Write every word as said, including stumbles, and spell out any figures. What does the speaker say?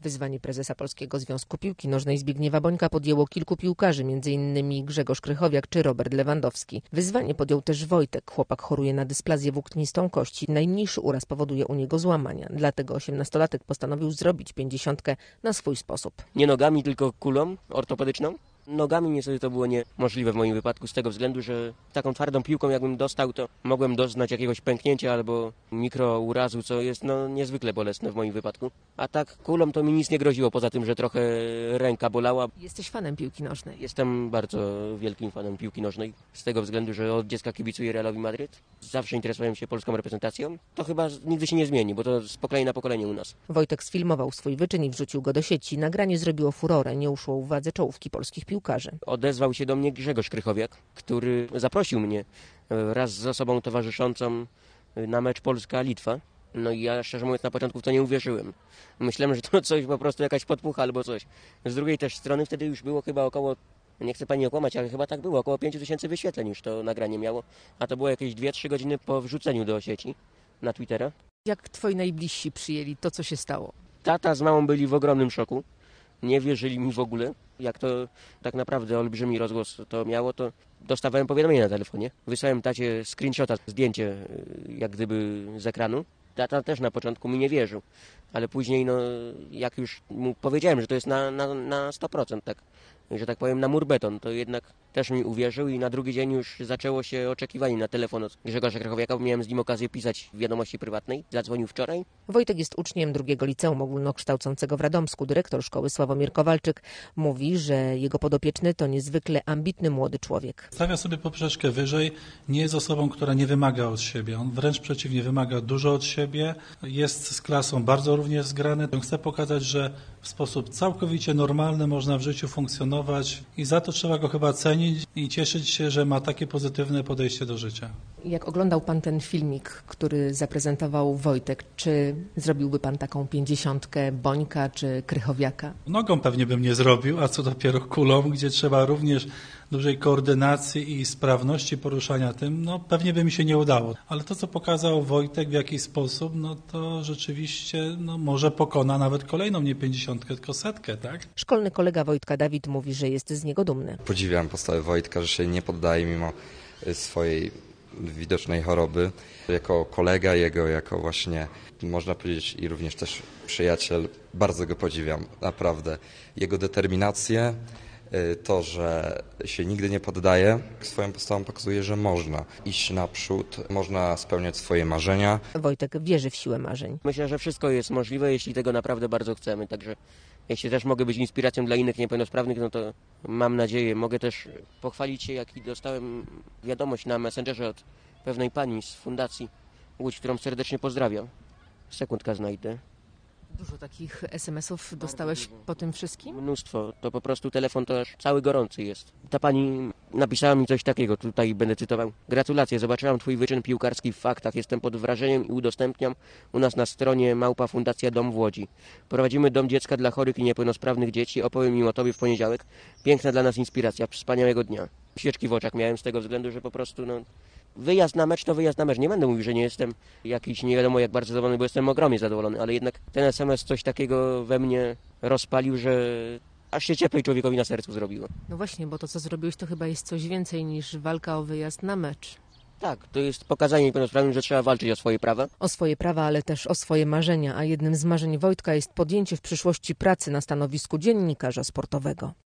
Wyzwanie prezesa Polskiego Związku Piłki Nożnej Zbigniewa Bońka podjęło kilku piłkarzy, między innymi Grzegorz Krychowiak czy Robert Lewandowski. Wyzwanie podjął też Wojtek. Chłopak choruje na dysplazję włóknistą kości. Najmniejszy uraz powoduje u niego złamania. Dlatego osiemnastolatek postanowił zrobić pięćdziesiątkę na swój sposób. Nie nogami, tylko kulą ortopedyczną. Nogami niestety to było niemożliwe w moim wypadku z tego względu, że taką twardą piłką jakbym dostał, to mogłem doznać jakiegoś pęknięcia albo mikrourazu, co jest no, niezwykle bolesne w moim wypadku. A tak kulą to mi nic nie groziło, poza tym, że trochę ręka bolała. Jesteś fanem piłki nożnej? Jestem bardzo wielkim fanem piłki nożnej, z tego względu, że od dziecka kibicuję Realowi Madryt. Zawsze interesowałem się polską reprezentacją. To chyba nigdy się nie zmieni, bo to z pokolenia na pokolenie u nas. Wojtek sfilmował swój wyczyn i wrzucił go do sieci. Nagranie zrobiło furorę, nie uszło uwadze czołówki polskich piłkarzy. Odezwał się do mnie Grzegorz Krychowiak, który zaprosił mnie wraz z osobą towarzyszącą na mecz Polska-Litwa. No i ja szczerze mówiąc na początku w to nie uwierzyłem. Myślałem, że to coś po prostu jakaś podpucha albo coś. Z drugiej też strony wtedy już było chyba około, nie chcę pani okłamać, ale chyba tak było, około pięć tysięcy wyświetleń już to nagranie miało. A to było jakieś dwie trzy godziny po wrzuceniu do sieci na Twittera. Jak twoi najbliżsi przyjęli to, co się stało? Tata z mamą byli w ogromnym szoku. Nie wierzyli mi w ogóle, jak to tak naprawdę olbrzymi rozgłos to miało, to dostawałem powiadomienie na telefonie. Wysłałem tacie screenshota, zdjęcie jak gdyby z ekranu. Tata też na początku mi nie wierzył, ale później no jak już mu powiedziałem, że to jest na, na, na sto procent, tak, że tak powiem na mur beton, to jednak też mi uwierzył i na drugi dzień już zaczęło się oczekiwanie na telefon od Grzegorza Krychowiaka. Miałem z nim okazję pisać w wiadomości prywatnej. Zadzwonił wczoraj. Wojtek jest uczniem drugiego liceum ogólnokształcącego w Radomsku. Dyrektor szkoły Sławomir Kowalczyk mówi, że jego podopieczny to niezwykle ambitny młody człowiek. Stawia sobie poprzeczkę wyżej, nie jest osobą, która nie wymaga od siebie. On wręcz przeciwnie, wymaga dużo od siebie. Jest z klasą bardzo również zgrany. Chce pokazać, że w sposób całkowicie normalny można w życiu funkcjonować i za to trzeba go chyba cenić i cieszyć się, że ma takie pozytywne podejście do życia. Jak oglądał pan ten filmik, który zaprezentował Wojtek, czy zrobiłby pan taką pięćdziesiątkę Bońka czy Krychowiaka? Nogą pewnie bym nie zrobił, a co dopiero kulą, gdzie trzeba również dużej koordynacji i sprawności poruszania tym, no pewnie by mi się nie udało. Ale to, co pokazał Wojtek w jakiś sposób, no to rzeczywiście no, może pokona nawet kolejną nie pięćdziesiątkę, tylko setkę, tak? Szkolny kolega Wojtka Dawid mówi, że jest z niego dumny. Podziwiam postawę Wojtka, że się nie poddaje mimo swojej widocznej choroby. Jako kolega jego, jako właśnie, można powiedzieć, i również też przyjaciel, bardzo go podziwiam, naprawdę. Jego determinację, to, że się nigdy nie poddaje, swoją postawą pokazuje, że można iść naprzód, można spełniać swoje marzenia. Wojtek wierzy w siłę marzeń. Myślę, że wszystko jest możliwe, jeśli tego naprawdę bardzo chcemy, także jeśli też mogę być inspiracją dla innych niepełnosprawnych, no to mam nadzieję. Mogę też pochwalić się, jak dostałem wiadomość na Messengerze od pewnej pani z Fundacji Łódź, którą serdecznie pozdrawiam. Sekundka znajdę. Dużo takich es em esów dostałeś po tym wszystkim? Mnóstwo. To po prostu telefon to aż cały gorący jest. Ta pani napisała mi coś takiego, tutaj będę cytował. Gratulacje, zobaczyłam twój wyczyn piłkarski w faktach. Jestem pod wrażeniem i udostępniam u nas na stronie Małpa Fundacja Dom w Łodzi. Prowadzimy dom dziecka dla chorych i niepełnosprawnych dzieci. Opowiem im o tobie w poniedziałek. Piękna dla nas inspiracja. Wspaniałego dnia. Świeczki w oczach miałem z tego względu, że po prostu no... Wyjazd na mecz to wyjazd na mecz. Nie będę mówił, że nie jestem jakiś nie wiadomo jak bardzo zadowolony, bo jestem ogromnie zadowolony, ale jednak ten es em es coś takiego we mnie rozpalił, że aż się cieplej człowiekowi na sercu zrobiło. No właśnie, bo to co zrobiłeś to chyba jest coś więcej niż walka o wyjazd na mecz. Tak, to jest pokazanie niepełnosprawnym, że trzeba walczyć o swoje prawa. O swoje prawa, ale też o swoje marzenia, a jednym z marzeń Wojtka jest podjęcie w przyszłości pracy na stanowisku dziennikarza sportowego.